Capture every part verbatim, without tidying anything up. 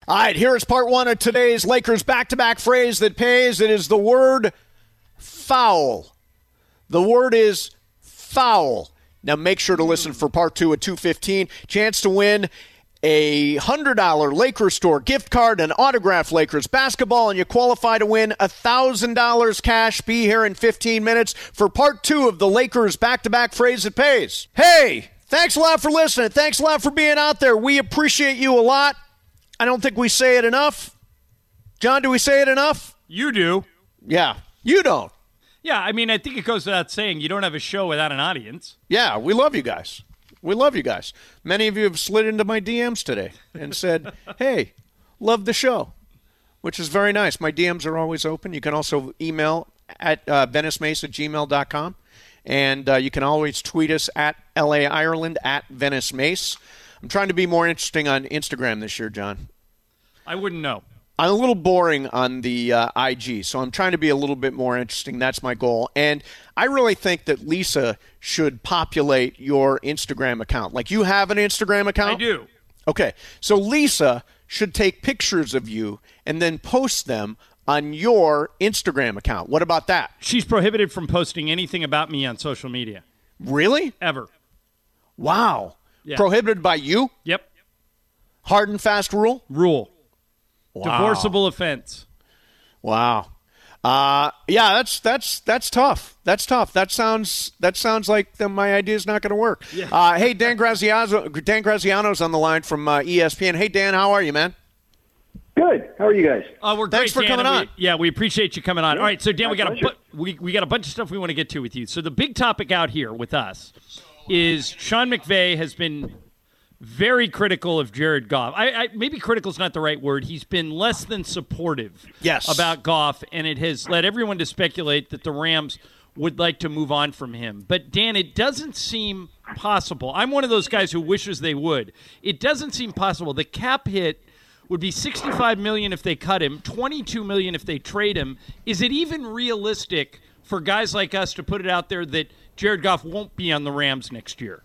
All right, here is part one of today's Lakers back-to-back phrase that pays. It is the word foul. The word is foul. Now make sure to listen for part two at two fifteen. Chance to win a one hundred dollars Lakers store gift card, an autographed Lakers basketball, and you qualify to win one thousand dollars cash. Be here in fifteen minutes for part two of the Lakers back-to-back phrase that pays. Hey, thanks a lot for listening. Thanks a lot for being out there. We appreciate you a lot. I don't think we say it enough. John, do we say it enough? You do. Yeah, you don't. Yeah, I mean, I think it goes without saying you don't have a show without an audience. Yeah, we love you guys. We love you guys. Many of you have slid into my D Ms today and said, hey, love the show, which is very nice. My D Ms are always open. You can also email at uh, venice mace at gmail dot com, and uh, you can always tweet us at L A Ireland, at Venice Mace. I'm trying to be more interesting on Instagram this year, John. I wouldn't know. I'm a little boring on the uh, I G, so I'm trying to be a little bit more interesting. That's my goal. And I really think that Lisa should populate your Instagram account. Like, you have an Instagram account? I do. Okay. So Lisa should take pictures of you and then post them on your Instagram account. What about that? She's prohibited from posting anything about me on social media. Really? Ever. Wow. Yeah. Prohibited by you? Yep. Hard and fast rule? Rule. Wow. Divorceable offense. Wow. Uh, yeah, that's that's that's tough. That's tough. That sounds that sounds like the, my idea is not going to work. Yeah. Uh, hey, Dan Graziano, Dan Graziano's on the line from uh, E S P N. Hey, Dan, how are you, man? Good. How are you guys? Uh, we're Thanks great, for Dan, coming on. We, yeah, we appreciate you coming on. Yeah, All right, so Dan, we got pleasure. a bu- we we got a bunch of stuff we want to get to with you. So the big topic out here with us is Sean McVay has been very critical of Jared Goff. I, I maybe critical is not the right word. He's been less than supportive Yes. about Goff, and it has led everyone to speculate that the Rams would like to move on from him. But, Dan, it doesn't seem possible. I'm one of those guys who wishes they would. It doesn't seem possible. The cap hit would be sixty-five million dollars if they cut him, twenty-two million dollars if they trade him. Is it even realistic for guys like us to put it out there that Jared Goff won't be on the Rams next year?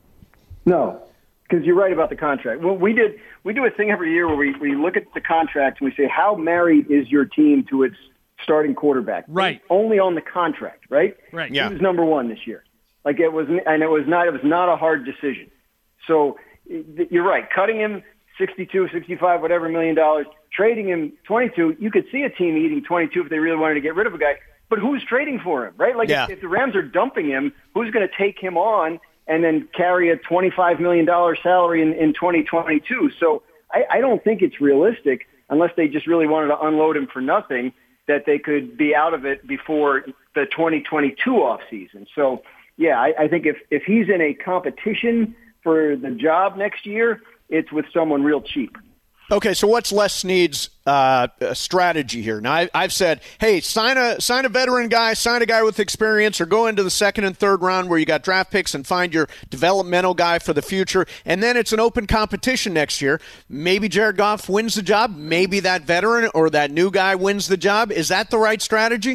No, because you're right about the contract. Well, we did we do a thing every year where we, we look at the contract and we say, how married is your team to its starting quarterback? Right. Based only on the contract, right? Right. Yeah. He was number one this year. Like it was, and it was not it was not a hard decision. So you're right. Cutting him sixty-two, sixty-five, whatever million dollars, trading him twenty-two. You could see a team eating twenty-two if they really wanted to get rid of a guy. But who's trading for him, right? Like Yeah. if, if the Rams are dumping him, who's going to take him on and then carry a twenty-five million dollars salary in, in twenty twenty-two? So I, I don't think it's realistic, unless they just really wanted to unload him for nothing, that they could be out of it before the twenty twenty-two offseason. So, yeah, I, I think if, if he's in a competition for the job next year, it's with someone real cheap. Okay, so what's Les Snead's uh, strategy here? Now, I, I've said, hey, sign a sign a veteran guy, sign a guy with experience, or go into the second and third round where you got draft picks and find your developmental guy for the future, and then it's an open competition next year. Maybe Jared Goff wins the job. Maybe that veteran or that new guy wins the job. Is that the right strategy?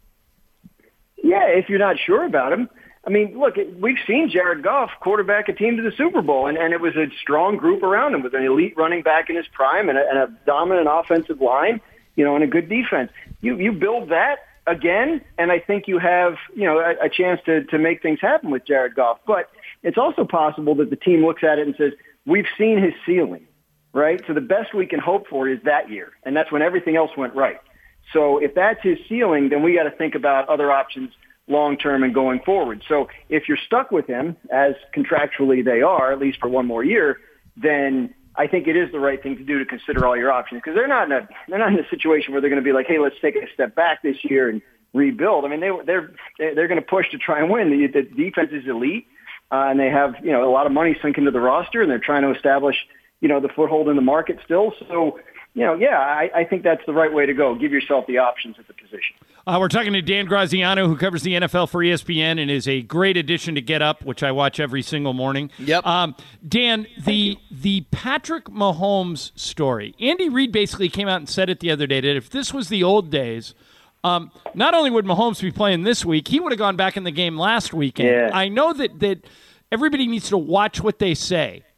Yeah, if you're not sure about him. I mean, look, we've seen Jared Goff quarterback a team to the Super Bowl, and, and it was a strong group around him with an elite running back in his prime and a, and a dominant offensive line, you know, and a good defense. You you build that again, and I think you have, you know, a, a chance to, to make things happen with Jared Goff. But it's also possible that the team looks at it and says, we've seen his ceiling, right? So the best we can hope for is that year, and that's when everything else went right. So if that's his ceiling, then we got to think about other options long-term and going forward. So if you're stuck with him, as contractually they are, at least for one more year, then I think it is the right thing to do to consider all your options, because they're not in a they're not in a situation where they're going to be like, hey, let's take a step back this year and rebuild. I mean, they they're they're going to push to try and win. The, the defense is elite, uh, and they have, you know, a lot of money sunk into the roster, and they're trying to establish, you know, the foothold in the market still. So, you know, yeah, I, I think that's the right way to go. Give yourself the options at the position. Uh, we're talking to Dan Graziano, who covers the N F L for E S P N and is a great addition to Get Up, which I watch every single morning. Yep. Um, Dan, the the Patrick Mahomes story. Andy Reid basically came out and said it the other day that if this was the old days, um, not only would Mahomes be playing this week, he would have gone back in the game last weekend. Yeah. I know that that everybody needs to watch what they say.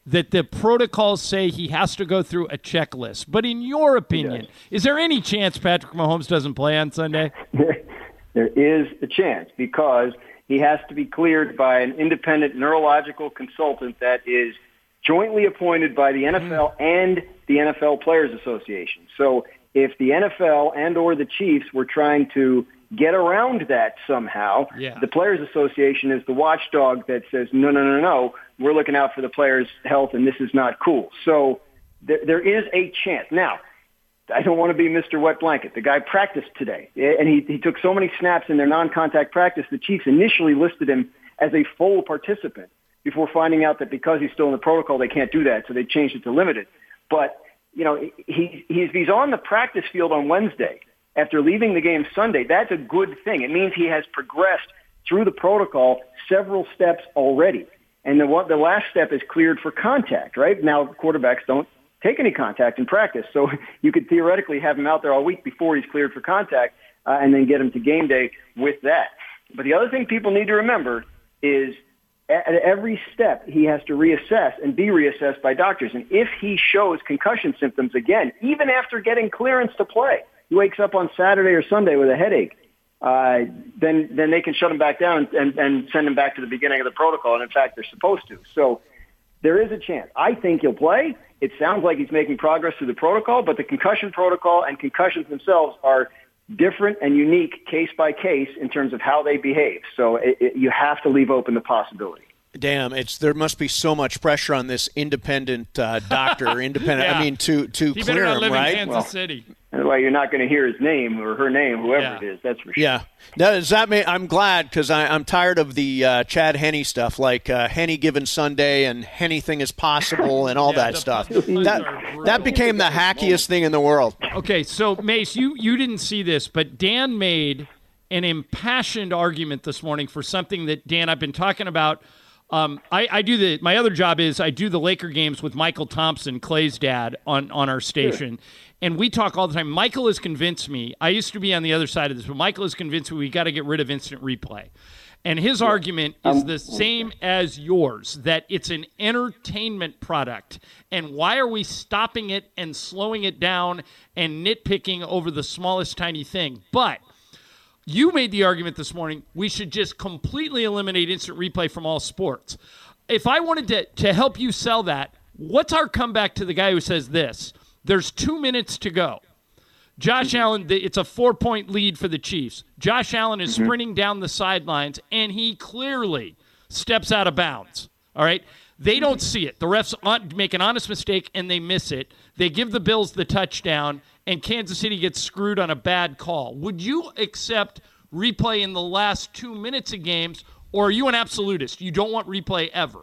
that the protocols say he has to go through a checklist. But in your opinion, is there any chance Patrick Mahomes doesn't play on Sunday? There is a chance because he has to be cleared by an independent neurological consultant that is jointly appointed by the N F L and the N F L Players Association. So if the N F L and or the Chiefs were trying to get around that somehow, yeah. the Players Association is the watchdog that says, no, no, no, no, we're looking out for the players' health and this is not cool. So there, there is a chance. Now, I don't want to be Mister Wet Blanket. The guy practiced today, and he, he took so many snaps in their non-contact practice, the Chiefs initially listed him as a full participant before finding out that because he's still in the protocol, they can't do that, so they changed it to limited. But, you know, he, he's, he's on the practice field on Wednesday after leaving the game Sunday. That's a good thing. It means he has progressed through the protocol several steps already. And the, one, the last step is cleared for contact, right? Now, quarterbacks don't take any contact in practice. So you could theoretically have him out there all week before he's cleared for contact uh, and then get him to game day with that. But the other thing people need to remember is at every step he has to reassess and be reassessed by doctors. And if he shows concussion symptoms again, even after getting clearance to play, he wakes up on Saturday or Sunday with a headache, uh, then then they can shut him back down and, and send him back to the beginning of the protocol. And in fact, they're supposed to. So there is a chance. I think he'll play. It sounds like he's making progress through the protocol, but the concussion protocol and concussions themselves are different and unique case by case in terms of how they behave. So it, it, you have to leave open the possibility. Damn, it's there must be so much pressure on this independent uh, doctor, independent. yeah. I mean, to to he clear better not him, live right? in Kansas well, City. Well, you're not going to hear his name or her name, whoever Yeah. it is. That's for sure. Yeah. Now, does that mean I'm glad because I'm tired of the uh, Chad Henne stuff, like uh, Henne given Sunday and anything is possible and all Yeah, that the stuff. puns That are brutal. that became the hackiest thing in the world. Okay, so Mace, you, you didn't see this, but Dan made an impassioned argument this morning for something that, Dan, I've been talking about. Um, I, I do the my other job is I do the Laker games with Michael Thompson, Clay's dad, on, on our station. Sure. And we talk all the time. Michael has convinced me, I used to be on the other side of this, but Michael has convinced me we got to get rid of instant replay. And his yeah. argument is um, the same as yours, that it's an entertainment product. And why are we stopping it and slowing it down and nitpicking over the smallest tiny thing? But you made the argument this morning we should just completely eliminate instant replay from all sports. If I wanted to, to help you sell that, what's our comeback to the guy who says this? There's two minutes to go. Josh mm-hmm. Allen, it's a four-point lead for the Chiefs. Josh Allen is mm-hmm. sprinting down the sidelines, and he clearly steps out of bounds. All right? They don't see it. The refs make an honest mistake, and they miss it. They give the Bills the touchdown, and Kansas City gets screwed on a bad call. Would you accept replay in the last two minutes of games, or are you an absolutist? You don't want replay ever?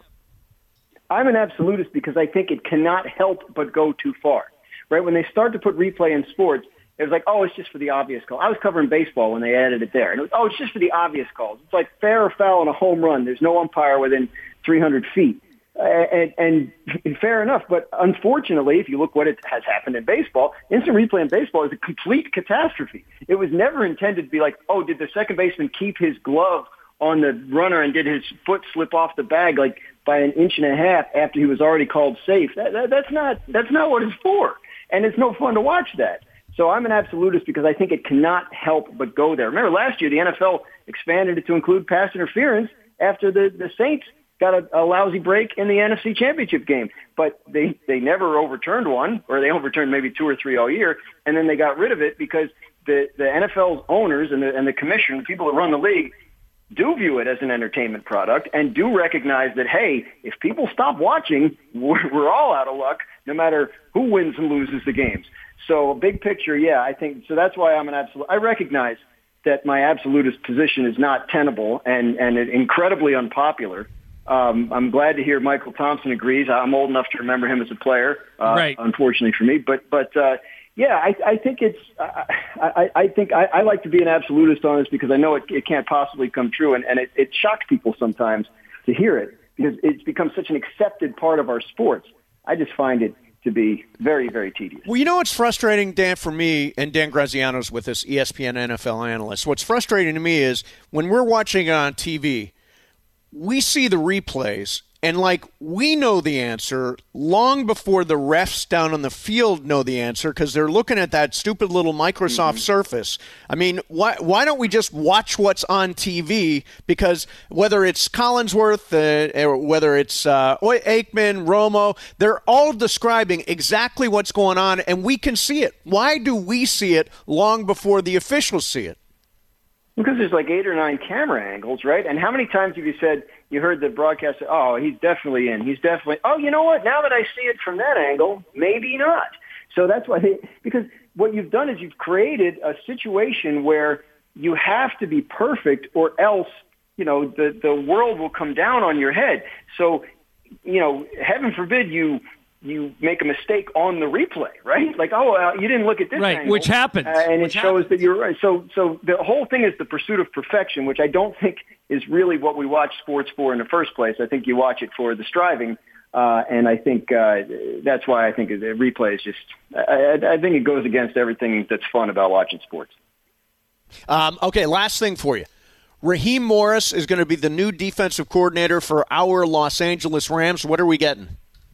I'm an absolutist because I think it cannot help but go too far. Right? When they start to put replay in sports, it was like, oh, it's just for the obvious call. I was covering baseball when they added it there. And it was, oh, it's just for the obvious calls. It's like fair or foul on a home run. There's no umpire within three hundred feet. Uh, and, and, and fair enough. But unfortunately, if you look what it has happened in baseball, instant replay in baseball is a complete catastrophe. It was never intended to be like, oh, did the second baseman keep his glove on the runner and did his foot slip off the bag like by an inch and a half after he was already called safe? That, that, that's not that's not what it's for. And it's no fun to watch that. So I'm an absolutist because I think it cannot help but go there. Remember last year the N F L expanded it to include pass interference after the, the Saints got a, a lousy break in the N F C Championship game. But they, they never overturned one, or they overturned maybe two or three all year, and then they got rid of it because the, the N F L's owners and the, and the commission, the people that run the league, do view it as an entertainment product and do recognize that, hey, if people stop watching, we're, we're all out of luck, no matter who wins and loses the games. So big picture, yeah, I think so. That's why I'm an absolute. I recognize that my absolutist position is not tenable and and incredibly unpopular. Um, I'm glad to hear Michael Thompson agrees. I'm old enough to remember him as a player, uh, right. unfortunately for me. But but uh, yeah, I, I think it's. I, I, I think I, I like to be an absolutist on this because I know it, it can't possibly come true, and, and it, it shocks people sometimes to hear it because it's become such an accepted part of our sports. I just find it to be very, very tedious. Well, you know what's frustrating, Dan, for me, and Dan Graziano's with us, E S P N N F L analyst. What's frustrating to me is when we're watching it on T V, we see the replays, And, like, we know the answer long before the refs down on the field know the answer because they're looking at that stupid little Microsoft mm-hmm. Surface. I mean, why why don't we just watch what's on T V? Because whether it's Collinsworth, uh, or whether it's uh, Aikman, Romo, they're all describing exactly what's going on, and we can see it. Why do we see it long before the officials see it? Because there's like eight or nine camera angles, right? And how many times have you said, you heard the broadcaster, oh, he's definitely in. He's definitely, oh, you know what? Now that I see it from that angle, maybe not. So that's why they, because what you've done is you've created a situation where you have to be perfect or else, you know, the, the world will come down on your head. So, you know, heaven forbid you you make a mistake on the replay, right? Like, oh, uh, you didn't look at this right, angle. which happens. Uh, and which it shows happens. that you're right. So so the whole thing is the pursuit of perfection, which I don't think is really what we watch sports for in the first place. I think you watch it for the striving, uh, and I think uh, that's why I think the replay is just, I, I think it goes against everything that's fun about watching sports. Um, okay, last thing for you. Raheem Morris is going to be the new defensive coordinator for our Los Angeles Rams. What are we getting?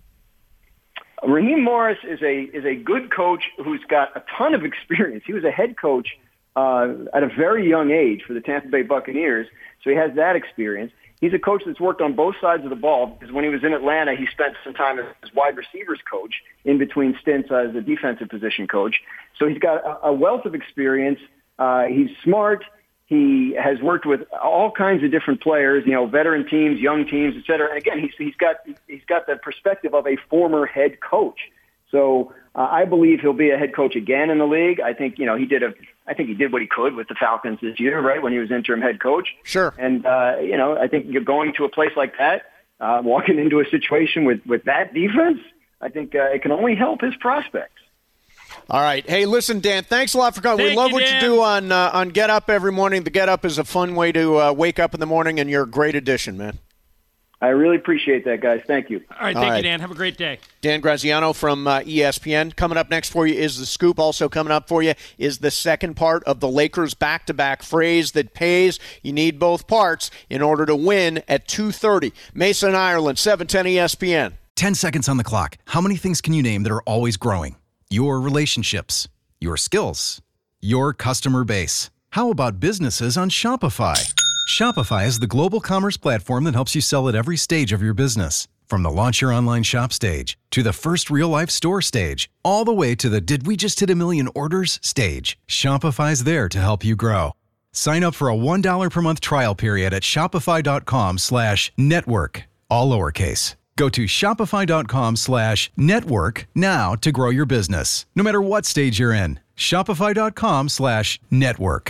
Raheem Morris is a is a good coach who's got a ton of experience. He was a head coach uh, at a very young age for the Tampa Bay Buccaneers, so he has that experience. He's a coach that's worked on both sides of the ball because when he was in Atlanta, he spent some time as wide receivers coach in between stints as a defensive position coach. So he's got a, a wealth of experience. Uh, he's smart. He has worked with all kinds of different players, you know, veteran teams, young teams, et cetera. And again, he's he's got he's got the perspective of a former head coach. So uh, I believe he'll be a head coach again in the league. I think you know he did a I think he did what he could with the Falcons this year, right, when he was interim head coach. Sure. And uh, you know, I think you're going to a place like that, uh, walking into a situation with with that defense. I think uh, it can only help his prospects. All right. Hey, listen, Dan, thanks a lot for coming. Thank we love you, what Dan. you do on uh, on Get Up every morning. The Get Up is a fun way to uh, wake up in the morning, and you're a great addition, man. I really appreciate that, guys. Thank you. All right, All thank right. you, Dan. Have a great day. Dan Graziano from uh, E S P N. Coming up next for you is The Scoop. Also coming up for you is the second part of the Lakers back-to-back phrase that pays. You need both parts in order to win at two thirty. Mason, Ireland, seven ten E S P N. Ten seconds on the clock. How many things can you name that are always growing? Your relationships, your skills, your customer base. How about businesses on Shopify? Shopify is the global commerce platform that helps you sell at every stage of your business. From the launch your online shop stage to the first real-life store stage, all the way to the did we just hit a million orders stage. Shopify's there to help you grow. Sign up for a one dollar per month trial period at shopify.com slash network, all lowercase. Go to shopify.com slash network now to grow your business, no matter what stage you're in. Shopify.com slash network.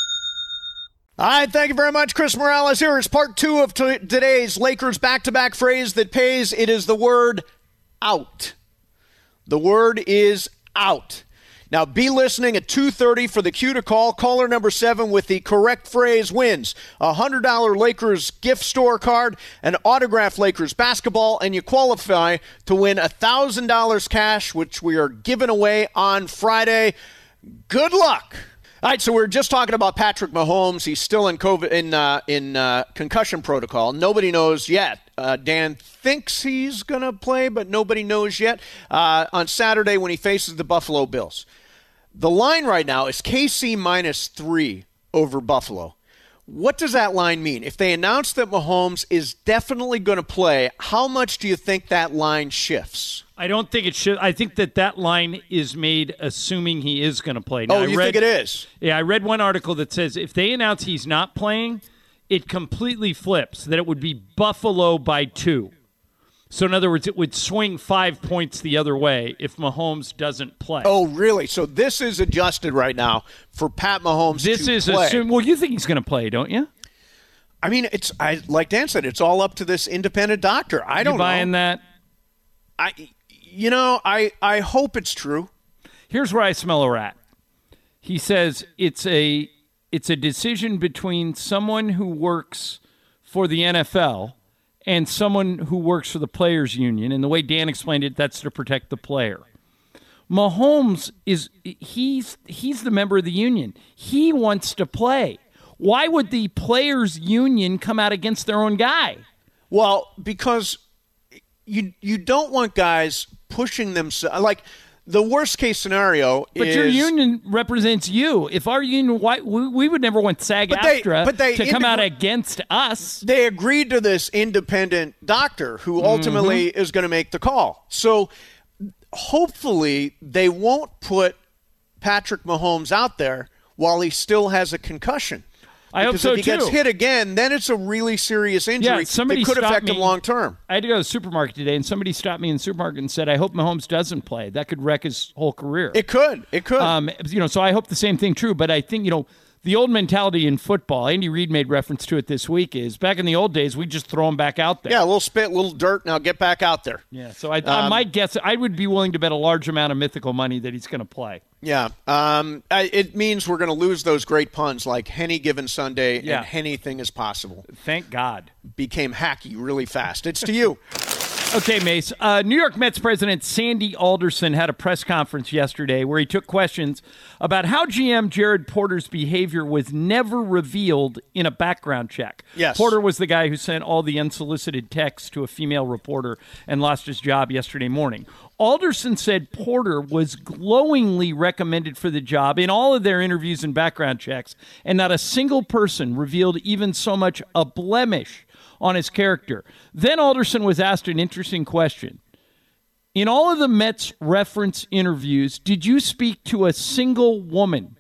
All right, thank you very much, Chris Morales. Here is part two of t- today's Lakers back-to-back phrase that pays. It is the word out. The word is out. Now, be listening at two thirty for the cue to call. Caller number seven with the correct phrase wins a one hundred dollars Lakers gift store card, an autographed Lakers basketball, and you qualify to win one thousand dollars cash, which we are giving away on Friday. Good luck. All right, so we're just talking about Patrick Mahomes. He's still in COVID in uh, in uh, concussion protocol. Nobody knows yet. Uh, Dan thinks he's going to play, but nobody knows yet. Uh, on Saturday when he faces the Buffalo Bills. The line right now is K C minus three over Buffalo. What does that line mean? If they announce that Mahomes is definitely going to play, how much do you think that line shifts? I don't think it should. I think that that line is made assuming he is going to play. Now, oh, you I read, think it is? Yeah, I read one article that says if they announce he's not playing, it completely flips, that it would be Buffalo by two. So, in other words, it would swing five points the other way if Mahomes doesn't play. Oh, really? So this is adjusted right now for Pat Mahomes this to is play. assumed. Well, you think he's going to play, don't you? I mean, it's I like Dan said, it's all up to this independent doctor. I don't you buying know. that? I, you know, I, I hope it's true. Here's where I smell a rat. He says it's a it's a decision between someone who works for the N F L and someone who works for the players' union. And the way Dan explained it, that's to protect the player. Mahomes is he's he's the member of the union. He wants to play. Why would the players' union come out against their own guy? Well, because you you don't want guys pushing themselves. Like, the worst case scenario but is... But your union represents you. If our union, why, we, we would never want SAG-AFTRA to come out against us. They agreed to this independent doctor who ultimately mm-hmm. is going to make the call. So hopefully they won't put Patrick Mahomes out there while he still has a concussion. I hope so, too. If he too. gets hit again, then it's a really serious injury yeah, somebody that could affect me. him long term. I had to go to the supermarket today, and somebody stopped me in the supermarket and said, I hope Mahomes doesn't play. That could wreck his whole career. It could. It could. Um, you know, so I hope the same thing true. But I think, you know, the old mentality in football, Andy Reid made reference to it this week, is back in the old days, we just throw them back out there. Yeah, a little spit, a little dirt, now get back out there. Yeah, so I, um, my guess, I would be willing to bet a large amount of mythical money that he's going to play. Yeah, um, it means we're going to lose those great puns like Henny Given Sunday yeah. and anything is possible. Thank God. Became hacky really fast. It's to you. Okay, Mace. Uh, New York Mets president Sandy Alderson had a press conference yesterday where he took questions about how G M Jared Porter's behavior was never revealed in a background check. Yes. Porter was the guy who sent all the unsolicited texts to a female reporter and lost his job yesterday morning. Alderson said Porter was glowingly recommended for the job in all of their interviews and background checks, and not a single person revealed even so much a blemish on his character. Then Alderson was asked an interesting question. In all of the Mets reference interviews, did you speak to a single woman?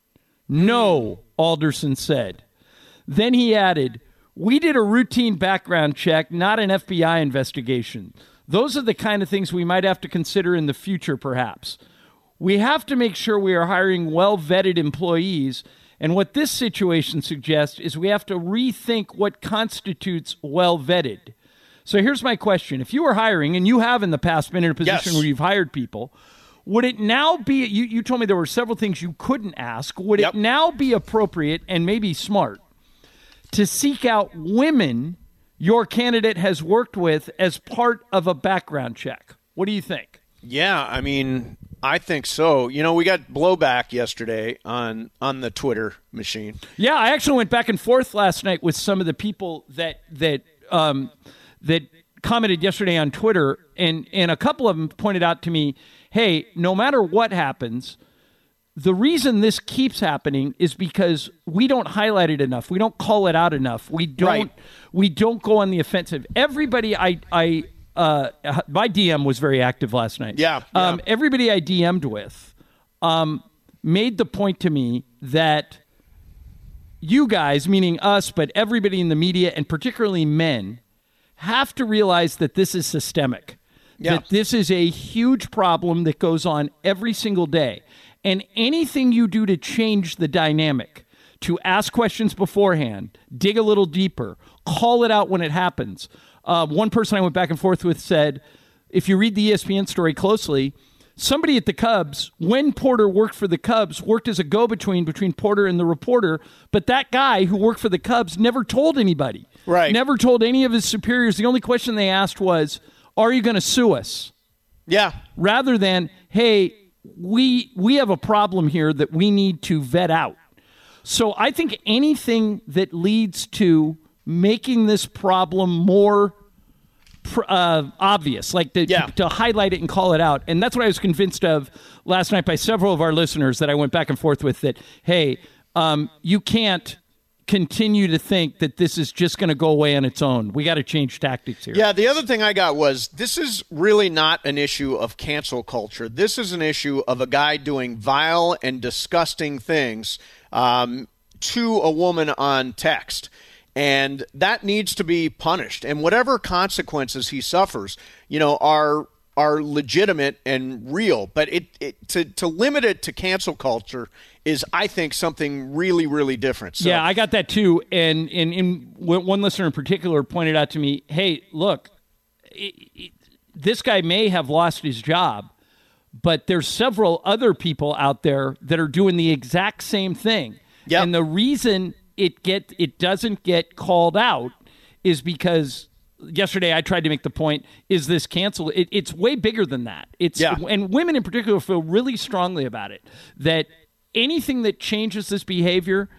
No, Alderson said. Then he added, we did a routine background check, not an F B I investigation. Those are the kind of things we might have to consider in the future, perhaps. We have to make sure we are hiring well-vetted employees. And what this situation suggests is we have to rethink what constitutes well-vetted. So here's my question. If you were hiring, and you have in the past been in a position yes. where you've hired people, would it now be, you, you told me there were several things you couldn't ask, would yep. it now be appropriate and maybe smart to seek out women your candidate has worked with as part of a background check? What do you think? Yeah, I mean... I think so. You know, we got blowback yesterday on on the Twitter machine. Yeah, I actually went back and forth last night with some of the people that that um, that commented yesterday on Twitter, and, and a couple of them pointed out to me, hey, no matter what happens, the reason this keeps happening is because we don't highlight it enough. We don't call it out enough. We don't right. we don't go on the offensive. Everybody I I Uh, my D M was very active last night. Yeah. yeah. Um, everybody I D M'd with um, made the point to me that you guys, meaning us, but everybody in the media, and particularly men, have to realize that this is systemic. Yeah. That this is a huge problem that goes on every single day. And anything you do to change the dynamic, to ask questions beforehand, dig a little deeper, call it out when it happens. Uh, one person I went back and forth with said, if you read the E S P N story closely, somebody at the Cubs, when Porter worked for the Cubs, worked as a go-between between Porter and the reporter, but that guy who worked for the Cubs never told anybody. Right. Never told any of his superiors. The only question they asked was, are you going to sue us? Yeah. Rather than, hey, we we have a problem here that we need to vet out. So I think anything that leads to making this problem more uh, obvious, like to, yeah. to, to highlight it and call it out. And that's what I was convinced of last night by several of our listeners that I went back and forth with, that, hey, um, you can't continue to think that this is just going to go away on its own. We got to change tactics here. Yeah, the other thing I got was, this is really not an issue of cancel culture. This is an issue of a guy doing vile and disgusting things um, to a woman on text. And that needs to be punished. And whatever consequences he suffers, you know, are are legitimate and real. But it, it to, to limit it to cancel culture is, I think, something really, really different. So, yeah, I got that too. And, and, and one listener in particular pointed out to me, hey, look, it, it, this guy may have lost his job, but there's several other people out there that are doing the exact same thing. Yep. And the reason it get it doesn't get called out is because yesterday I tried to make the point, is this cancel? It, it's way bigger than that. It's yeah. And women in particular feel really strongly about it, that anything that changes this behavior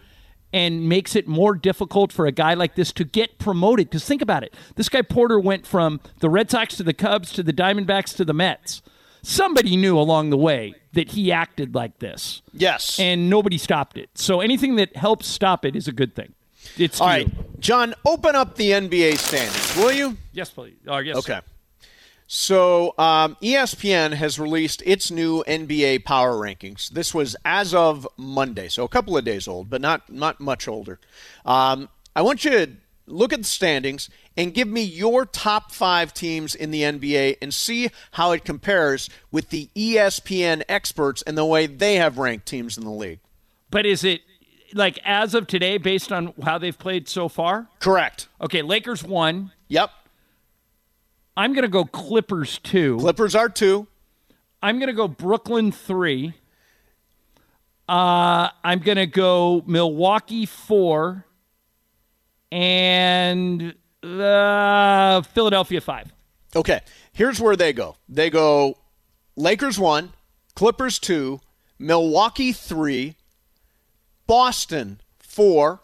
and makes it more difficult for a guy like this to get promoted. Because think about it. This guy Porter went from the Red Sox to the Cubs to the Diamondbacks to the Mets. Somebody knew along the way that he acted like this. Yes. And nobody stopped it. So anything that helps stop it is a good thing. It's All you. right, John, open up the N B A standings, will you? Yes, please. Oh, yes, Okay. sir. So um, E S P N has released its new N B A power rankings. This was as of Monday, so a couple of days old, but not, not much older. Um, I want you to look at the standings and give me your top five teams in the N B A and see how it compares with the E S P N experts and the way they have ranked teams in the league. But is it, like, as of today, based on how they've played so far? Correct. Okay, Lakers one. Yep. I'm going to go Clippers two. Clippers are two. I'm going to go Brooklyn three. Uh, I'm going to go Milwaukee four. And uh, Philadelphia five. Okay, here's where they go. They go Lakers one, Clippers two, Milwaukee three, Boston four,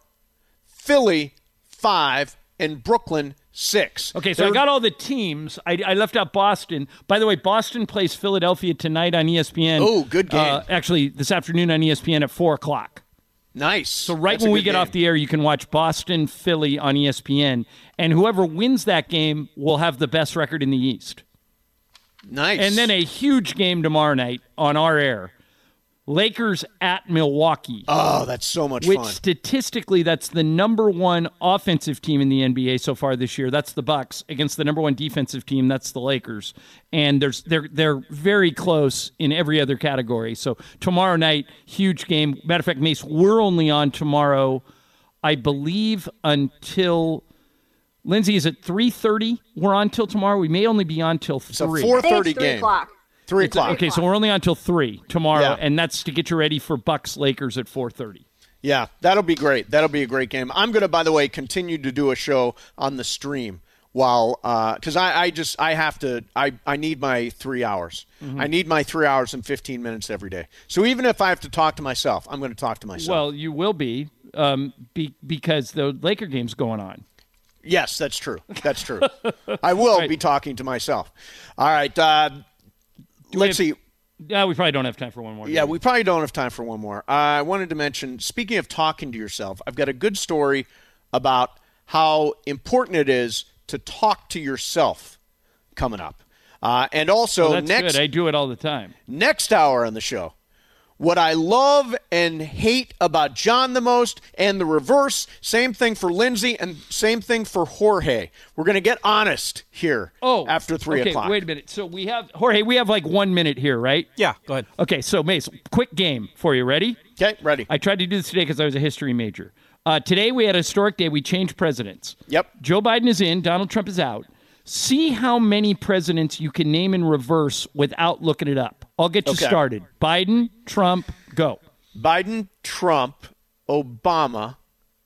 Philly five, and Brooklyn six. Okay, so They're- I got all the teams. I, I left out Boston. By the way, Boston plays Philadelphia tonight on E S P N. Oh, good game. Uh, actually, this afternoon on E S P N at four o'clock. Nice. So right That's a when we good get game. off the air, you can watch Boston, Philly on E S P N. And whoever wins that game will have the best record in the East. Nice. And then a huge game tomorrow night on our air. Lakers at Milwaukee. Oh, that's so much Which fun. statistically, that's the number one offensive team in the N B A so far this year. That's the Bucks against the number one defensive team. That's the Lakers, and there's they're they're very close in every other category. So tomorrow night, huge game. Matter of fact, Mace, we're only on tomorrow, I believe, until Lindsay. Is it three thirty? We're on till tomorrow. We may only be on till It's a three. four I think thirty it's three game. o'clock. Three o'clock. Okay, so we're only on till three tomorrow, Yeah. and that's to get you ready for Bucks Lakers at four thirty. Yeah, that'll be great. That'll be a great game. I'm going to, by the way, continue to do a show on the stream while because uh, I, I just I have to I, I need my three hours. Mm-hmm. I need my three hours and fifteen minutes every day. So even if I have to talk to myself, I'm going to talk to myself. Well, you will be, um, be because the Laker game's going on. Yes, that's true. That's true. I will Right. be talking to myself. All right. Uh, let's have- see. Yeah, we probably don't have time for one more. Yeah, we probably don't have time for one more. Uh, I wanted to mention, speaking of talking to yourself, I've got a good story about how important it is to talk to yourself coming up. Uh, and also, Well, that's next good. I do it all the time. next hour on the show, what I love and hate about John the most, and the reverse. Same thing for Lindsay, and same thing for Jorge. We're going to get honest here Oh, after three okay, o'clock. Wait a minute. So we have Jorge. We have like one minute here, right? Yeah, go ahead. Okay. So Mace, quick game for you. Ready? Okay, ready. I tried to do this today because I was a history major. Uh, today we had a historic day. We changed presidents. Yep. Joe Biden is in. Donald Trump is out. See how many presidents you can name in reverse without looking it up. I'll get you Okay. started. Biden, Trump, go. Biden, Trump, Obama,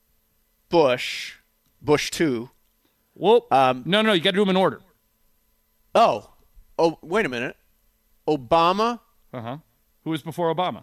Bush, Bush two. Well, Um, no, no, you got to do them in order. Oh, oh, wait a minute. Obama, Uh huh. Who was before Obama?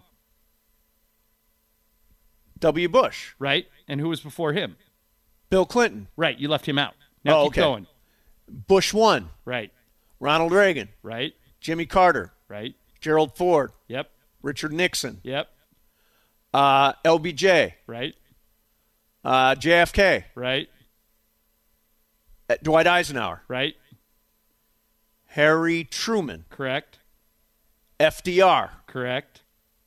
W. Bush, Right. And who was before him? Bill Clinton, Right. You left him out. Now Oh, keep okay. going. Bush one, Right. Ronald Reagan, Right. Jimmy Carter, Right. Gerald Ford, Yep. Richard Nixon, Yep. uh, L B J, Right. uh, J F K, Right. uh, Dwight Eisenhower, Right. Harry Truman, Correct. F D R, Correct.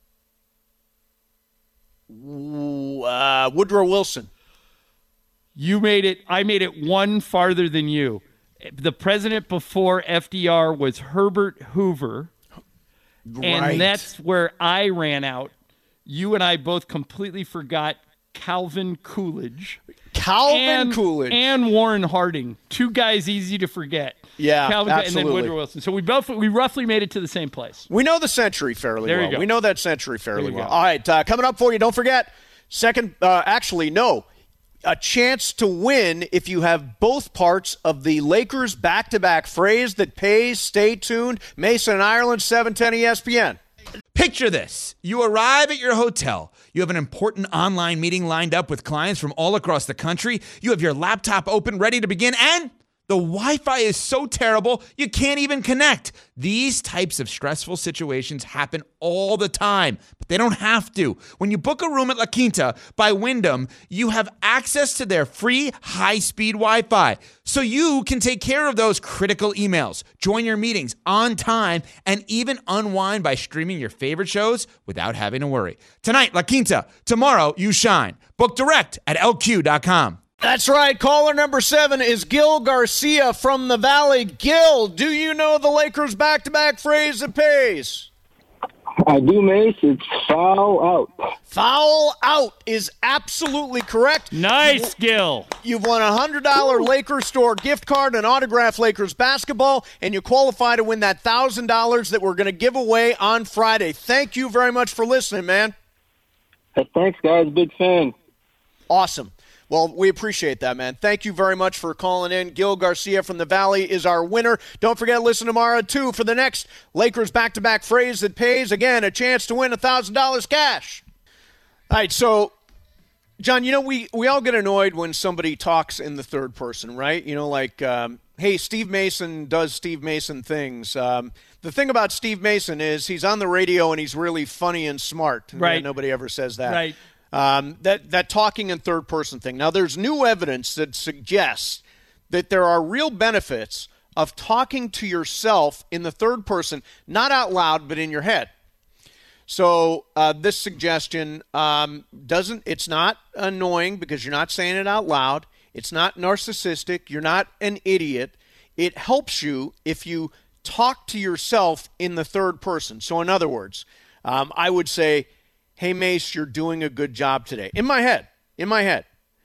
uh, Woodrow Wilson. You made it. I made it one farther than you. The president before F D R was Herbert Hoover. Right. And that's where I ran out. You and I both completely forgot Calvin Coolidge. Calvin and, Coolidge. and Warren Harding. Two guys easy to forget. Yeah, Calvin and absolutely. then Woodrow Wilson. So we both we roughly made it to the same place. We know the century fairly There you well. go. We know that century fairly There you well. go. All right, uh, coming up for you, don't forget, second, uh, actually, no, a chance to win if you have both parts of the Lakers back-to-back phrase that pays. Stay tuned. Mason, Ireland, seven ten E S P N. Pick Picture this. You arrive at your hotel. You have an important online meeting lined up with clients from all across the country. You have your laptop open, ready to begin, and the Wi-Fi is so terrible, you can't even connect. These types of stressful situations happen all the time, but they don't have to. When you book a room at La Quinta by Wyndham, you have access to their free high-speed Wi-Fi, so you can take care of those critical emails, join your meetings on time, and even unwind by streaming your favorite shows without having to worry. Tonight, La Quinta. Tomorrow, you shine. Book direct at L Q dot com. That's right. Caller number seven is Gil Garcia from the Valley. Gil, do you know the Lakers back-to-back phrase that pays? I do, Mace. It's foul out. Foul out is absolutely correct. Nice, Gil. You've won a one hundred dollars Lakers store gift card and autographed Lakers basketball, and you qualify to win that one thousand dollars that we're going to give away on Friday. Thank you very much for listening, man. Hey, thanks, guys. Big fan. Awesome. Well, we appreciate that, man. Thank you very much for calling in. Gil Garcia from the Valley is our winner. Don't forget to listen tomorrow, too, for the next Lakers back-to-back phrase that pays. Again, a chance to win one thousand dollars cash. All right, so, John, you know, we, we all get annoyed when somebody talks in the third person, right? You know, like, um, hey, Steve Mason does Steve Mason things. Um, the thing about Steve Mason is he's on the radio and he's really funny and smart. Right. Yeah, nobody ever says that. Right. Um, that, that talking in third person thing. Now, there's new evidence that suggests that there are real benefits of talking to yourself in the third person, not out loud, but in your head. So uh, this suggestion um, doesn't, it's not annoying because you're not saying it out loud. It's not narcissistic. You're not an idiot. It helps you if you talk to yourself in the third person. So in other words, um, I would say, hey, Mace, you're doing a good job today. In my head, in my head.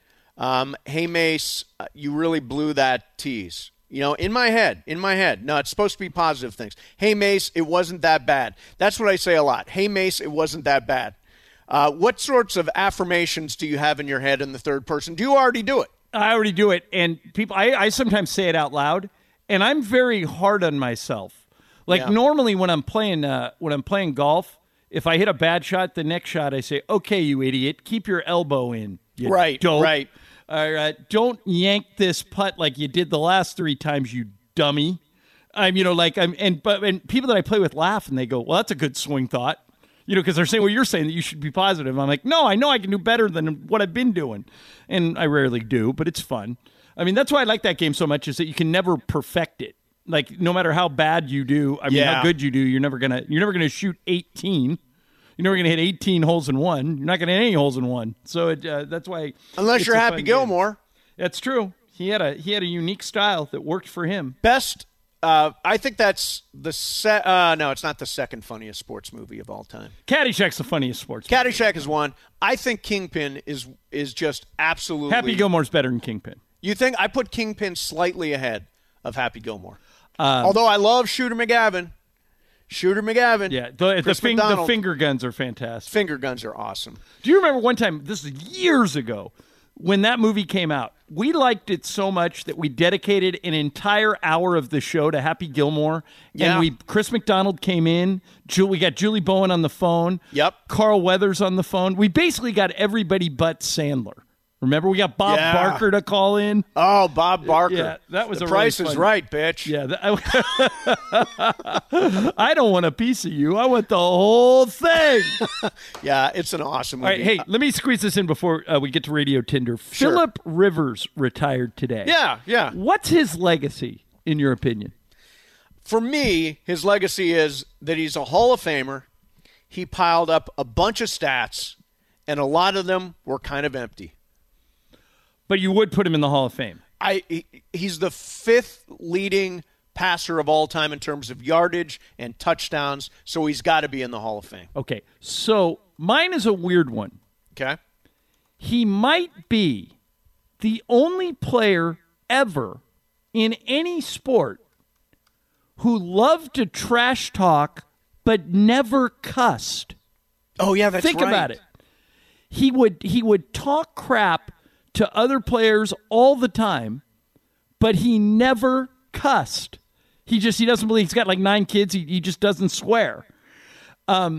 Um, hey, Mace, you really blew that tease. You know, in my head, in my head. No, it's supposed to be positive things. Hey, Mace, it wasn't that bad. That's what I say a lot. Hey, Mace, it wasn't that bad. Uh, what sorts of affirmations do you have in your head in the third person? Do you already do it? I already do it. And people, I, I sometimes say it out loud, and I'm very hard on myself. Like Yeah. normally when I'm playing, uh, when I'm playing golf, if I hit a bad shot, the next shot I say, okay, you idiot, keep your elbow in. You Right, dope. right. All right, don't yank this putt like you did the last three times, you dummy. I'm, you know, like I'm, and but and people that I play with laugh and they go, well, that's a good swing thought, you know, because they're saying, well, you're saying that you should be positive. I'm like, no, I know I can do better than what I've been doing, and I rarely do, but it's fun. I mean, that's why I like that game so much is that you can never perfect it. Like no matter how bad you do, I mean, Yeah. how good you do, you're never gonna, you're never gonna shoot eighteen. You're never going to hit eighteen holes in one. You're not going to hit any holes in one. So it, uh, that's why. Unless it's you're a Happy fun Gilmore. game. That's true. He had a he had a unique style that worked for him. Best, uh, I think that's the se- uh, no, it's not the second funniest sports movie of all time. Caddyshack's the funniest sports. Caddyshack is one. I think Kingpin is is just absolutely. Happy Gilmore's better than Kingpin. You think I put Kingpin slightly ahead of Happy Gilmore? Um, Although I love Shooter McGavin. Shooter McGavin. Yeah, the, the, Chris fing, the McDonald. finger guns are fantastic. Finger guns are awesome. Do you remember one time, this is years ago, when that movie came out, we liked it so much that we dedicated an entire hour of the show to Happy Gilmore. Yeah. And we Chris McDonald came in. Ju- we got Julie Bowen on the phone. Yep. Carl Weathers on the phone. We basically got everybody but Sandler. Remember, we got Bob Yeah. Barker to call in. Oh, Bob Barker. Yeah, that was the a Price really is fun- Right, bitch. Yeah, that, I, I don't want a piece of you. I want the whole thing. Yeah, it's an awesome All movie. right, hey, let me squeeze this in before uh, we get to Radio Tinder. Sure. Phillip Rivers retired today. Yeah, yeah. What's his legacy, in your opinion? For me, his legacy is that he's a Hall of Famer. He piled up a bunch of stats, and a lot of them were kind of empty. But you would put him in the Hall of Fame. I he, he's the fifth leading passer of all time in terms of yardage and touchdowns, so he's got to be in the Hall of Fame. Okay, so mine is a weird one. Okay? He might be the only player ever in any sport who loved to trash talk but never cussed. Oh, yeah, that's Think right. about it. He would he would talk crap to other players all the time, but he never cussed. He just he doesn't believe he's got like nine kids. He he just doesn't swear. Um,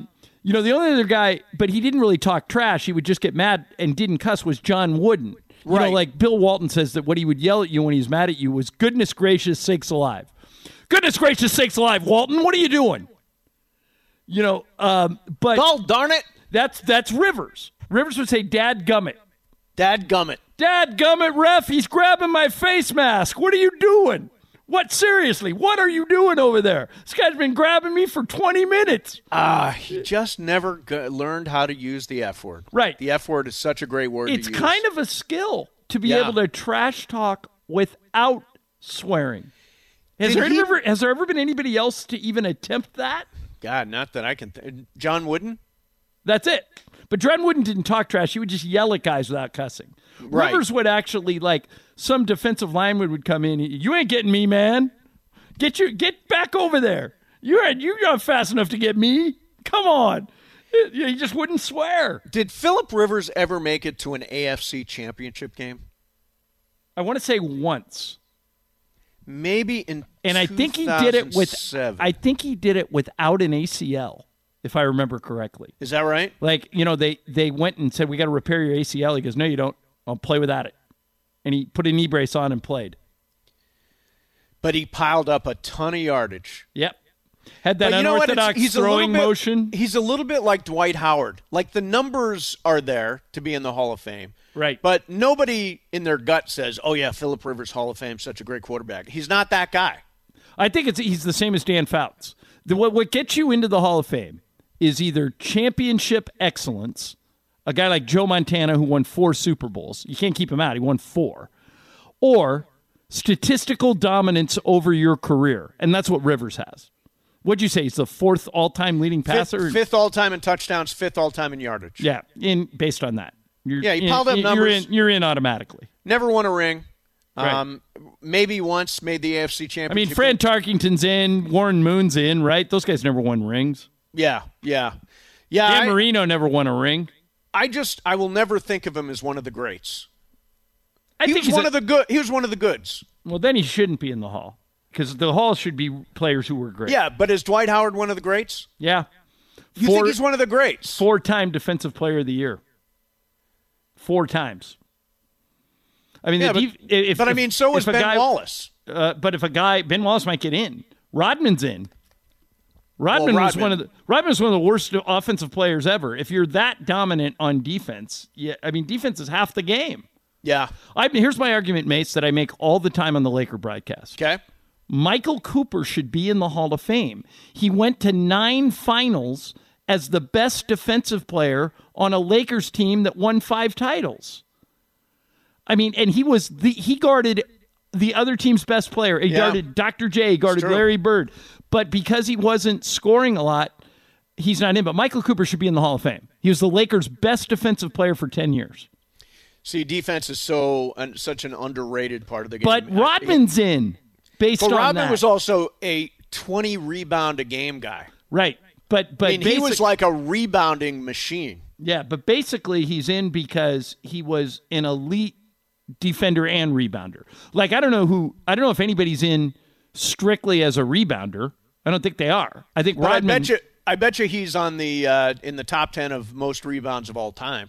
You know, the only other guy, but he didn't really talk trash. He would just get mad and didn't cuss, was John Wooden. You Right. know, like Bill Walton says that what he would yell at you when he was mad at you was, goodness gracious sakes alive. Goodness gracious sakes alive, Walton, what are you doing? You know, um, but Oh, darn it. that's that's Rivers. Rivers would say, Dad gummit. Dad gummit. Dad gummit, ref, he's grabbing my face mask. What are you doing? What, seriously, what are you doing over there? This guy's been grabbing me for twenty minutes. Ah, he just never g- learned how to use the F word. Right. The F word is such a great word It's to use. kind of a skill to be Yeah. able to trash talk without swearing. Has Did there, he- ever, has there ever been anybody else to even attempt that? God, not that I can. Th- John Wooden? That's it. But John Wooden didn't talk trash. He would just yell at guys without cussing. Right. Rivers would actually, like, some defensive lineman would come in. You ain't getting me, man. Get your get back over there. You ain't you're not fast enough to get me. Come on. He just wouldn't swear. Did Phillip Rivers ever make it to an A F C championship game? I want to say once. Maybe in And I think he did it with two thousand seven. I think he did it without an A C L, if I remember correctly. Is that right? Like, you know, they they went and said, we got to repair your A C L. He goes, no, you don't. I'll play without it. And he put a knee brace on and played. But he piled up a ton of yardage. Yep. Had that But you know what? It's- unorthodox he's a little throwing bit- motion. He's a little bit like Dwight Howard. Like the numbers are there to be in the Hall of Fame. Right. But nobody in their gut says, oh, yeah, Phillip Rivers, Hall of Fame, such a great quarterback. He's not that guy. I think it's he's the same as Dan Fouts. The, what, what gets you into the Hall of Fame is either championship excellence, a guy like Joe Montana who won four Super Bowls. You can't keep him out. He won four. Or statistical dominance over your career. And that's what Rivers has. What'd you say? He's the fourth all-time leading passer? Fifth, fifth all-time in touchdowns, fifth all-time in yardage. Yeah, in based on that. You're, Yeah, he in- piled up you're numbers. in, you're in automatically. Never won a ring. Right. Um, maybe once made the A F C I championship. mean, Fran Tarkington's in, Warren Moon's in, right? Those guys never won rings. Yeah, yeah. Yeah, Dan I, Marino never won a ring. I just, I will never think of him as one of the greats. I He think was he's one a- of the good. He was one of the goods. Well, then he shouldn't be in the Hall because the Hall should be players who were great. Yeah, but is Dwight Howard one of the greats? Yeah. You Four, think he's one of the greats? four-time Defensive Player of the Year. Four times. I mean, Yeah, the but, def- if, but I if- mean, so was if a Ben guy, Wallace. Uh, but if a guy, Ben Wallace might get in. Rodman's in. Rodman Well, was one of Rodman- the Rodman was one of the worst offensive players ever. If you're that dominant on defense, yeah, I mean, defense is half the game. Yeah. I here's my argument, Mace, that I make all the time on the Laker broadcast. Okay. Michael Cooper should be in the Hall of Fame. He went to nine finals as the best defensive player on a Lakers team that won five titles. I mean, and he was the he guarded the other team's best player. He Yeah. guarded Doctor J, he guarded true. Larry Bird. But because he wasn't scoring a lot, he's not in. But Michael Cooper should be in the Hall of Fame. He was the Lakers' best defensive player for ten years. See, defense is so uh, such an underrated part of the game. But Rodman's in based But on Rodman that. was also a twenty rebound a game guy. Right. But but I mean, he was basic- like a rebounding machine. Yeah, but basically he's in because he was an elite defender and rebounder. Like I don't know who I don't know if anybody's in strictly as a rebounder. I don't think they are. I think But Rodman I bet you, I bet you he's on the uh, in the top ten of most rebounds of all time.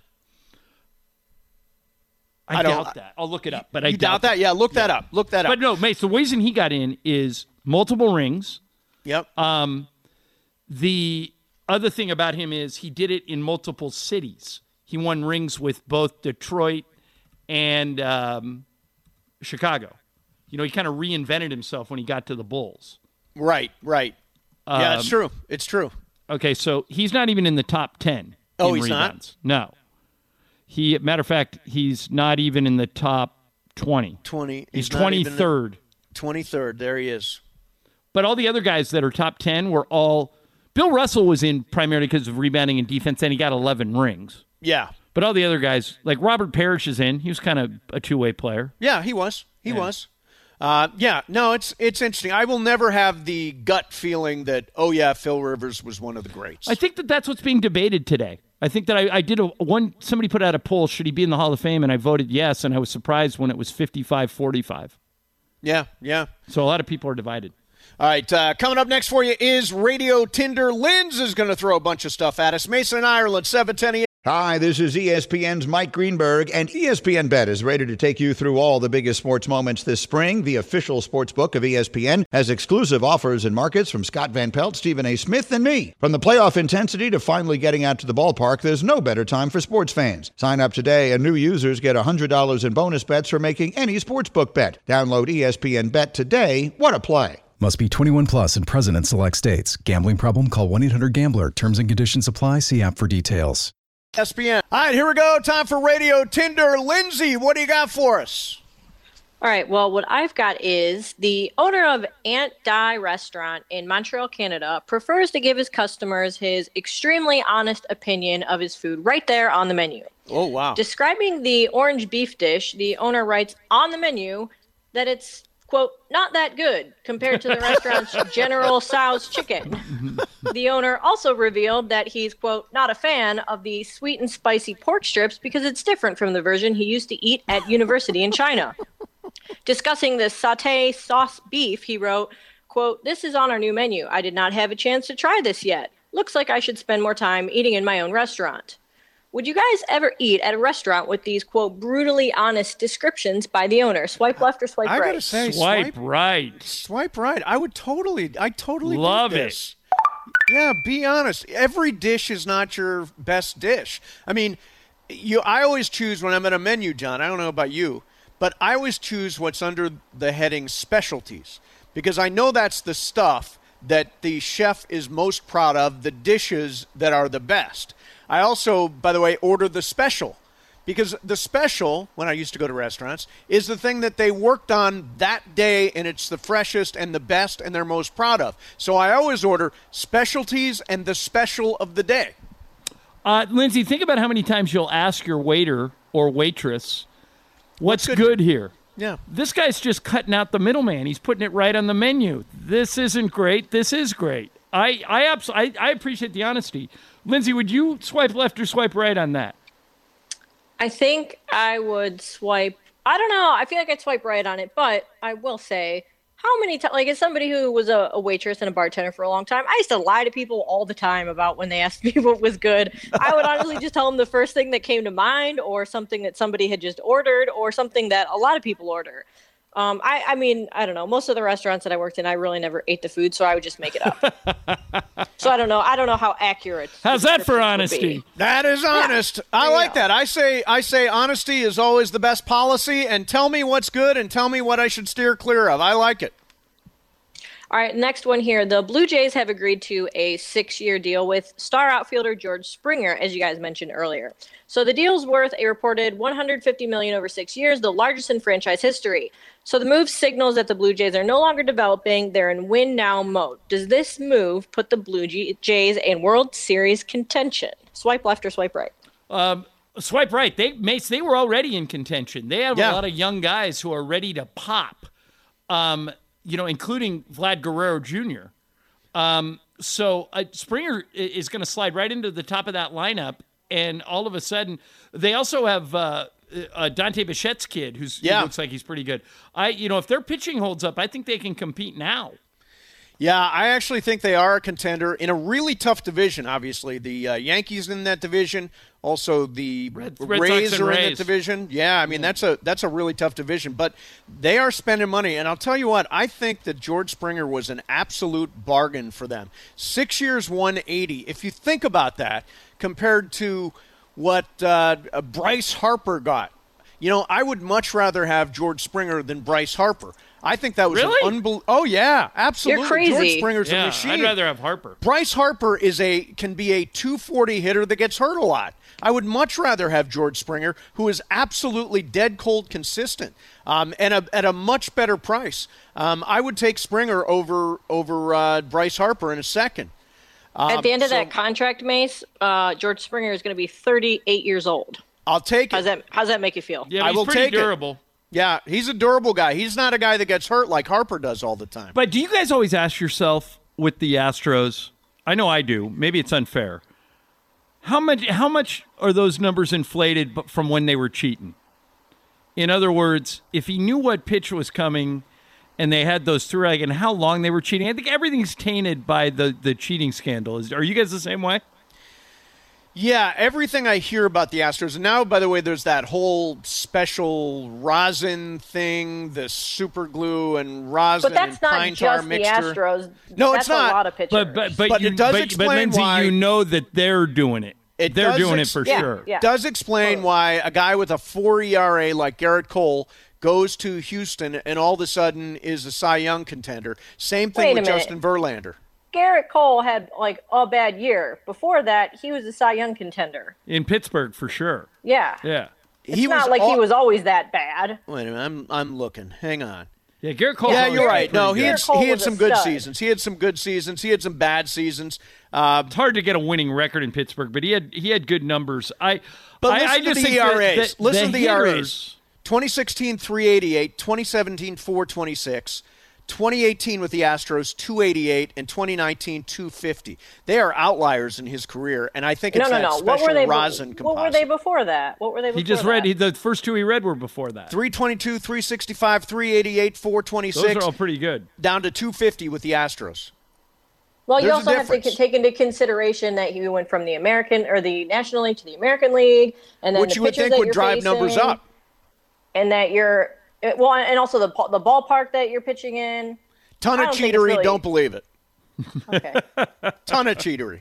I, I don't- doubt that. I'll look it up, but I You doubt that? Yeah, look that up. Look that up. But no, Mace, the reason he got in is multiple rings. Yep. Um, the other thing about him is he did it in multiple cities. He won rings with both Detroit and um, Chicago. You know, he kind of reinvented himself when he got to the Bulls. right. Right. yeah, it's Um, true. It's true. Okay, so he's not even in the top ten. Oh, in he's not? rebounds. No. He, matter of fact, he's not even in the top twenty. Twenty. He's not even in- twenty-third. twenty-third. There he is. But all the other guys that are top ten were all. Bill Russell was in primarily because of rebounding and defense, and he got eleven rings. Yeah. But all the other guys, like Robert Parrish is in. He was kind of a two-way player. Yeah, he was. He Yeah. was. Uh, yeah, no, it's it's interesting. I will never have the gut feeling that, oh, yeah, Phil Rivers was one of the greats. I think that that's what's being debated today. I think that I, I did a one. Somebody put out a poll: should he be in the Hall of Fame? And I voted yes, and I was surprised when it was fifty-five forty-five. yeah, yeah. So a lot of people are divided. All right, uh, coming up next for you is Radio Tinder. Linz is going to throw a bunch of stuff at us. Mason in Ireland, seven ten. Hi, this is E S P N's Mike Greenberg, and E S P N Bet is ready to take you through all the biggest sports moments this spring. The official sports book of E S P N has exclusive offers and markets from Scott Van Pelt, Stephen A. Smith, and me. From the playoff intensity to finally getting out to the ballpark, there's no better time for sports fans. Sign up today, and new users get one hundred dollars in bonus bets for making any sportsbook bet. Download E S P N Bet today. What a play. Must be twenty-one plus and present in select states. Gambling problem? Call one eight hundred gambler. Terms and conditions apply. See app for details. E S P N. All right, here we go. Time for Radio Tinder. Lindsay, what do you got for us? All right, well, what I've got is the owner of Aunt Di Restaurant in Montreal, Canada, prefers to give his customers his extremely honest opinion of his food right there on the menu. Oh, wow. Describing the orange beef dish, the owner writes on the menu that it's, quote, not that good compared to the restaurant's General Tso's chicken. The owner also revealed that he's, quote, not a fan of the sweet and spicy pork strips because it's different from the version he used to eat at university in China. Discussing the sauté sauce beef, he wrote, quote, this is on our new menu. I did not have a chance to try this yet. Looks like I should spend more time eating in my own restaurant. Would you guys ever eat at a restaurant with these, quote, brutally honest descriptions by the owner? Swipe left or swipe I right? gotta say, Swipe, swipe right. Swipe right. I would totally, I totally Love do it. this. Yeah, be honest. Every dish is not your best dish. I mean, you. I always choose when I'm at a menu, John. I don't know about you, but I always choose what's under the heading specialties because I know that's the stuff that the chef is most proud of, the dishes that are the best. I also, by the way, order the special because the special, when I used to go to restaurants, is the thing that they worked on that day and it's the freshest and the best and they're most proud of. So I always order specialties and the special of the day. Uh, Lindsay, think about how many times you'll ask your waiter or waitress, what's, What's good, good here? Yeah. This guy's just cutting out the middleman. He's putting it right on the menu. This isn't great. This is great. I I, abs- I I appreciate the honesty. Lindsay, would you swipe left or swipe right on that? I think I would swipe. I don't know. I feel like I'd swipe right on it, but I will say, how many times, like as somebody who was a, a waitress and a bartender for a long time, I used to lie to people all the time about when they asked me what was good. I would honestly just tell them the first thing that came to mind or something that somebody had just ordered or something that a lot of people order. Um, I, I mean, I don't know. Most of the restaurants that I worked in, I really never ate the food, so I would just make it up. So I don't know. I don't know how accurate. How's that for honesty? That is honest. Yeah, I there you like go. that. I say I say honesty is always the best policy, and tell me what's good and tell me what I should steer clear of. I like it. All right, next one here. The Blue Jays have agreed to a six-year deal with star outfielder George Springer, as you guys mentioned earlier. So the deal's worth a reported one hundred fifty million dollars over six years, the largest in franchise history. So the move signals that the Blue Jays are no longer developing. They're in win-now mode. Does this move put the Blue Jays in World Series contention? Swipe left or swipe right? Um, swipe right. They Mace, they were already in contention. They have Yeah. a lot of young guys who are ready to pop, um, you know, including Vlad Guerrero Junior Um, so uh, Springer i- is going to slide right into the top of that lineup, and all of a sudden, they also have uh, uh, Dante Bichette's kid, who's Yeah. who looks like he's pretty good. I, you know, if their pitching holds up, I think they can compete now. Yeah, I actually think they are a contender in a really tough division, obviously. The uh, Yankees in that division, also the Red- Red Rays Sox and are in Rays. that division. Yeah, I mean, that's a that's a really tough division. But they are spending money. And I'll tell you what, I think that George Springer was an absolute bargain for them. Six years, one eighty. If you think about that, compared to what uh, Bryce Harper got. You know, I would much rather have George Springer than Bryce Harper. I think that was Really? an unbelievable. Oh yeah, absolutely. You're crazy. George Springer's a Yeah, machine. I'd rather have Harper. Bryce Harper is a can be a two forty hitter that gets hurt a lot. I would much rather have George Springer, who is absolutely dead cold consistent, um, and a, at a much better price. Um, I would take Springer over over uh, Bryce Harper in a second. At the end of so- that contract, Mace, uh, George Springer is going to be thirty-eight years old. I'll take How's it. that? How's that make you feel? Yeah, but I he's will pretty take it. durable. Yeah, he's a durable guy. He's not a guy that gets hurt like Harper does all the time. But do you guys always ask yourself with the Astros? I know I do. Maybe it's unfair. How much? How much are those numbers inflated b- from when they were cheating? In other words, if he knew what pitch was coming, and they had those three, like, and how long they were cheating. I think everything's tainted by the, the cheating scandal. Is, are you guys the same way? Yeah, everything I hear about the Astros, and now, by the way, there's that whole special rosin thing, the super glue and rosin But that's and not pine tar just the mixture. Astros. No, that's it's not. a lot of pitchers. But but but, But you, it does but, explain but Lindsay, why- you know that they're doing it. It they're does doing ex- it for Yeah, sure. yeah. Does explain why a guy with a four E R A like Garrett Cole goes to Houston and all of a sudden is a Cy Young contender. Same thing Wait a with minute. Justin Verlander. Garrett Cole had like a bad year. Before that, he was a Cy Young contender. In Pittsburgh, for sure. Yeah. Yeah. It's He not was like he all- was always that bad. Wait a minute, I'm I'm looking. Hang on. Yeah, Garrett Cole. Yeah, you're right. No, he had Garrett Cole he had was a some good stud. seasons. He had some good seasons. He had some bad seasons. Uh, It's hard to get a winning record in Pittsburgh, but he had he had good numbers. I But I, listen I to just the think E R As. that- that Listen to the E R As. hitters- twenty sixteen, three eighty-eight, twenty seventeen, four twenty-six, twenty eighteen with the Astros, two eighty-eight, and twenty nineteen, two fifty. They are outliers in his career, and I think it's No, no, that no. special What were they? rosin What composite. were they before that? What were they before He just that? read he, the first two he read were before that. three twenty-two, three sixty-five, three eighty-eight, four Those twenty-six, are all pretty good. down to two fifty with the Astros. Well, you There's a also have to difference. take into consideration that he went from the American or the National League to the American League, and then Which the you would pitchers think that would you're drive numbers facing, up. and that you're well, and also the the ballpark that you're pitching in. Ton I of don't think it's cheatery, really- don't believe it. Okay. Ton of cheatery.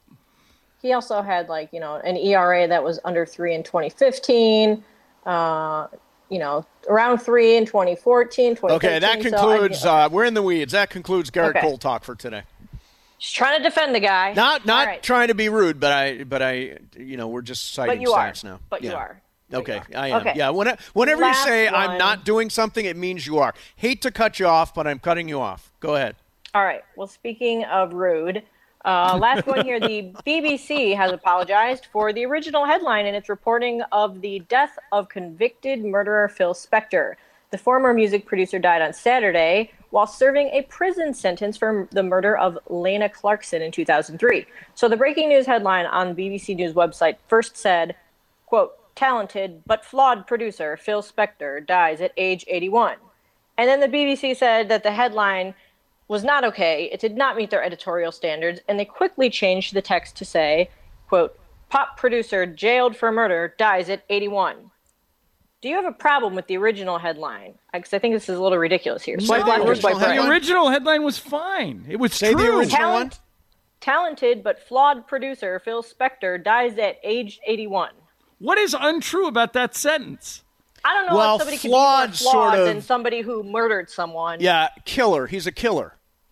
He also had like you know an E R A that was under three in twenty fifteen. Uh, you know, around three in twenty fourteen, twenty fifteen. Okay, that so I concludes. think- uh, we're in the weeds. That concludes Garrett Okay. Cole talk for today. Just trying to defend the guy. Not not All right. trying to be rude, but I but I you know we're just citing But you are. stats now. But you Yeah. are. But Okay, you are. I am. Okay. Yeah, when, whenever you Last say I'm one. not doing something, it means you are. Hate to cut you off, but I'm cutting you off. Go ahead. All right. Well, speaking of rude, uh, last one here. The B B C has apologized for the original headline in its reporting of the death of convicted murderer Phil Spector. The former music producer died on Saturday while serving a prison sentence for the murder of Lena Clarkson in two thousand three. So the breaking news headline on the B B C News website first said, quote, talented but flawed producer Phil Spector dies at age eighty-one. And then the B B C said that the headline was not okay. It did not meet their editorial standards, and they quickly changed the text to say, quote, pop producer jailed for murder dies at eighty-one. Do you have a problem with the original headline? Because I think this is a little ridiculous here. Say Swipe the left or original swipe right. The headline. original headline was fine. It was Say the true. original one. Talent, talented but flawed producer Phil Spector dies at age eighty-one. What is untrue about that sentence? I don't know Well, if somebody could be flawed more flawed sort of- than somebody who murdered someone. Yeah, killer. He's a killer.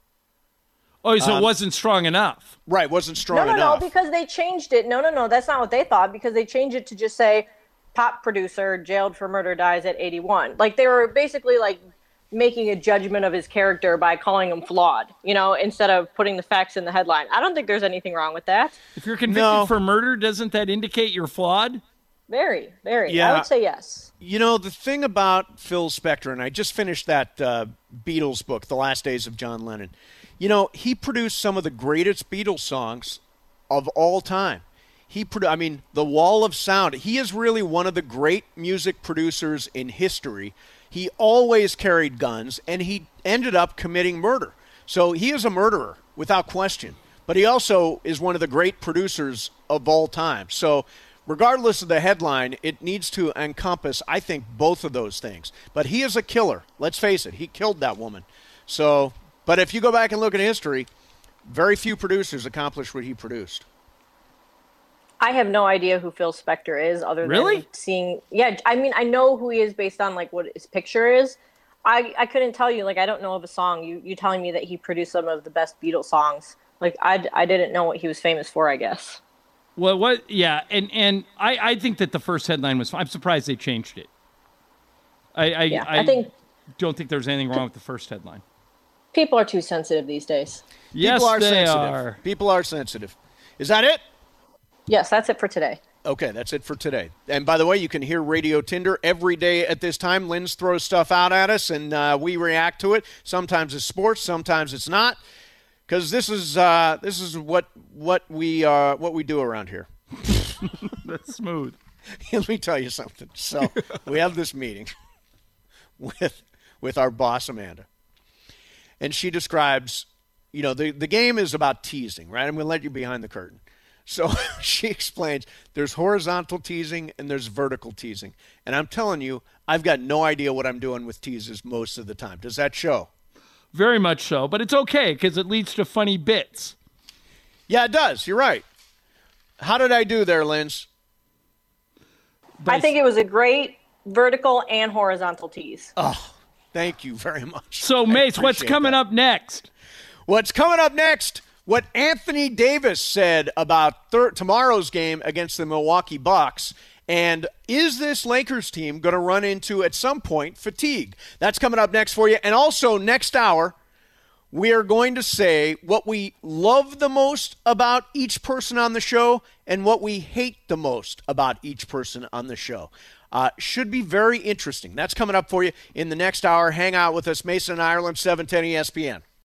Oh, so Um, it wasn't strong enough. Right, wasn't strong No, no, enough. no, because they changed it. No, no, no, that's not what they thought, because they changed it to just say pop producer jailed for murder dies at eighty-one. Like they were basically like making a judgment of his character by calling him flawed, you know, instead of putting the facts in the headline. I don't think there's anything wrong with that. If you're convicted No. for murder, doesn't that indicate you're flawed? Very, very. Yeah. I would say yes. You know, the thing about Phil Spector, and I just finished that uh, Beatles book, The Last Days of John Lennon. You know, he produced some of the greatest Beatles songs of all time. He, produ- I mean, The Wall of Sound. He is really one of the great music producers in history. He always carried guns, and he ended up committing murder. So he is a murderer, without question. But he also is one of the great producers of all time. So regardless of the headline, it needs to encompass, I think, both of those things. But he is a killer. Let's face it. He killed that woman. So, but if you go back and look at history, very few producers accomplished what he produced. I have no idea who Phil Spector is other Really? than seeing. Yeah, I mean, I know who he is based on like what his picture is. I, I couldn't tell you, like, I don't know of a song. You you telling me that he produced some of the best Beatles songs. Like, I, I didn't know what he was famous for, I guess. Well, what? Yeah, and and I, I think that the first headline was. I'm surprised they changed it. I I, Yeah, I, I think don't think there's anything wrong with the first headline. people are too sensitive these days. Yes, People are they sensitive. are. People are sensitive. Is that it? Yes, that's it for today. Okay, that's it for today. And by the way, you can hear Radio Tinder every day at this time. Linz throws stuff out at us, and uh, we react to it. Sometimes it's sports, sometimes it's not, because this is uh, this is what what we uh, what we do around here. That's smooth. Let me tell you something. So we have this meeting with with our boss Amanda, and she describes, you know, the, the game is about teasing, right? I'm going to let you behind the curtain. So she explains there's horizontal teasing and there's vertical teasing. And I'm telling you, I've got no idea what I'm doing with teases most of the time. Does that show? Very much so, but it's okay because it leads to funny bits. Yeah, it does. You're right. How did I do there, Linz? I think it was a great vertical and horizontal tease. Oh, thank you very much. So, Mace, what's coming that. up next? What's coming up next? What Anthony Davis said about thir- tomorrow's game against the Milwaukee Bucks. And is this Lakers team going to run into, at some point, fatigue? That's coming up next for you. And also, next hour, we are going to say what we love the most about each person on the show and what we hate the most about each person on the show. Uh, should be very interesting. That's coming up for you in the next hour. Hang out with us, Mason, Ireland, seven ten E S P N.